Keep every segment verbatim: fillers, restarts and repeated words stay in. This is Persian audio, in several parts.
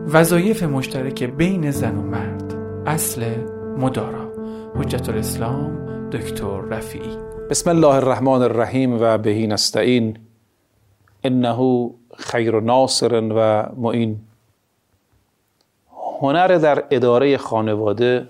وظایف مشترک بین زن و مرد، اصل مدارا. حجت الاسلام دکتر رفیعی. بسم الله الرحمن الرحیم و بهی نستعین، انه خیر ناصر و معین. هنر در اداره خانواده،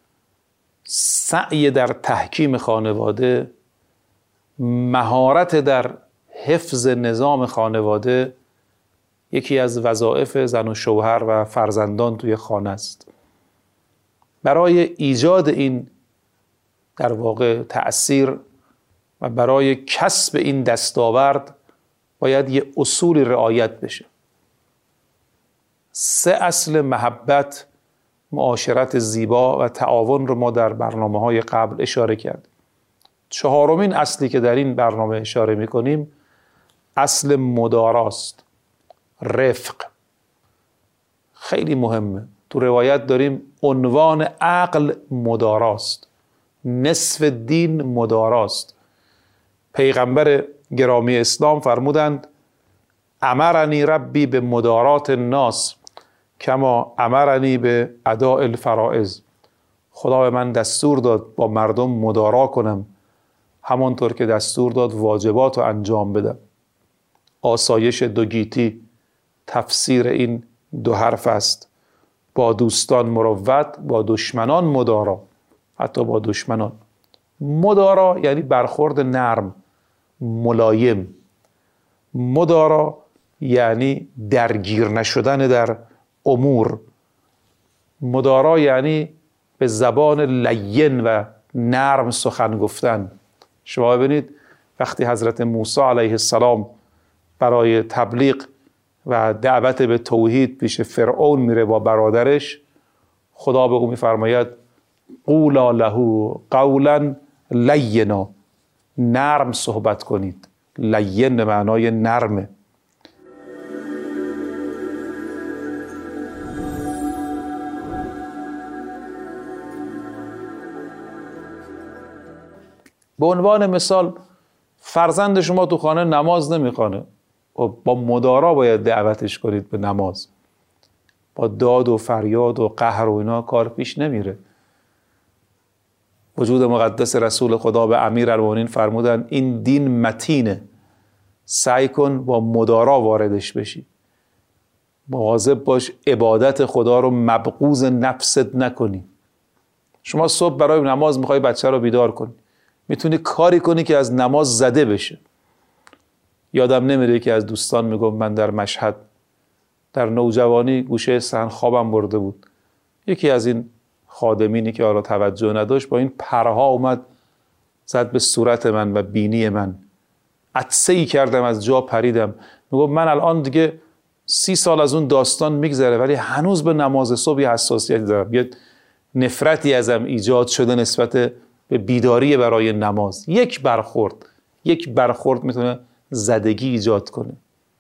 سعی در تحکیم خانواده، مهارت در حفظ نظام خانواده یکی از وظایف زن و شوهر و فرزندان توی خانه است. برای ایجاد این در واقع تأثیر و برای کسب این دستاورد باید یه اصول رعایت بشه. سه اصل محبت، معاشرت زیبا و تعاون رو ما در برنامه‌های قبل اشاره کردیم. چهارمین اصلی که در این برنامه اشاره می‌کنیم اصل مداراست، رفق. خیلی مهمه. تو روایت داریم عنوان عقل مداراست، نصف دین مداراست. پیغمبر گرامی اسلام فرمودند امرنی ربی به مدارات الناس کما امرنی به اداء الفرائض. خدا به من دستور داد با مردم مدارا کنم همانطور که دستور داد واجبات رو انجام بدم. آسایش دو گیتی تفسیر این دو حرف است. با دوستان مروت، با دشمنان مدارا. حتی با دشمنان مدارا یعنی برخورد نرم، ملایم. مدارا یعنی درگیر نشدن در امور. مدارا یعنی به زبان لین و نرم سخن گفتن. شما ببینید وقتی حضرت موسی علیه السلام برای تبلیغ و دعوت به توحید پیش فرعون میره با برادرش، خدا به او میفرماید قولا له قولا لینا، نرم صحبت کنید. لین به معنای نرمه. به عنوان مثال فرزند شما تو خانه نماز نمیخوانه، با مدارا باید دعوتش کنید به نماز. با داد و فریاد و قهر و اینا کار پیش نمیره. وجود مقدس رسول خدا به امیرالمومنین فرمودن این دین متینه، سعی کن با مدارا واردش بشی. مواظب باش عبادت خدا رو مبغوض نفست نکنی. شما صبح برای نماز میخوای بچه رو بیدار کنی، میتونی کاری کنی که از نماز زده بشه. یادم نمیره که از دوستان میگم من در مشهد در نوجوانی گوشه صحن خوابم برده بود. یکی از این خادمینی که حالا توجه نداشت با این پرها اومد زد به صورت من و بینی من. عطسه‌ای کردم، از جا پریدم. میگم من الان دیگه سی سال از اون داستان میگذره ولی هنوز به نماز صبح حساسیتی دارم. یه نفرتی ازم ایجاد شده نسبت به بیداری برای نماز. یک برخورد یک برخورد میتونه زدگی ایجاد کنه.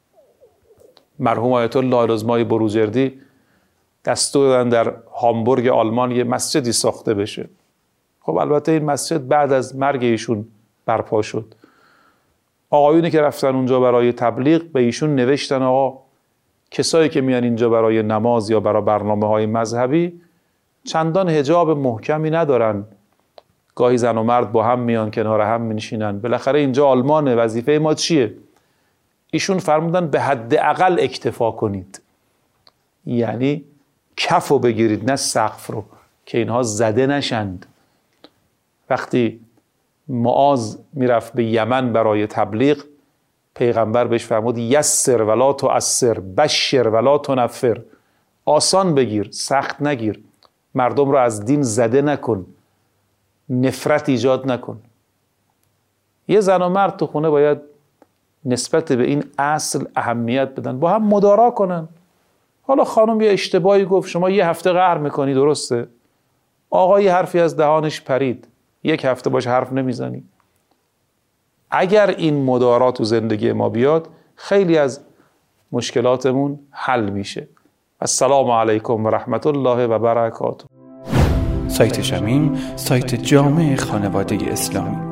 مرحوم آیت الله العظمای بروجردی دستور دادن در هامبورگ آلمان یه مسجدی ساخته بشه. خب البته این مسجد بعد از مرگ ایشون برپا شد. آقایونی که رفتن اونجا برای تبلیغ به ایشون نوشتن آقا کسایی که میان اینجا برای نماز یا برای برنامه‌های مذهبی چندان حجاب محکمی ندارن، گاهی زن و مرد با هم میان کنار هم میشینن، بالاخره اینجا آلمانه، وظیفه ما چیه؟ ایشون فرمودن به حداقل اکتفا کنید، یعنی کفو بگیرید نه سقف رو که اینها زده نشند. وقتی معاذ میرفت به یمن برای تبلیغ، پیغمبر بهش فرمود یسر ولا تعسر، بشر ولا تنفر. آسان بگیر، سخت نگیر، مردم رو از دین زده نکن، نفرت ایجاد نکن. یه زن و مرد تو خونه باید نسبت به این اصل اهمیت بدن، با هم مدارا کنن. حالا خانم یه اشتباهی گفت، شما یه هفته قهر میکنی، درسته؟ آقا یه حرفی از دهانش پرید، یک هفته باش حرف نمیزنی. اگر این مدارا تو زندگی ما بیاد خیلی از مشکلاتمون حل میشه. السلام علیکم و رحمت الله و برکاته. سایت شمیم، سایت جامع خانواده اسلامی.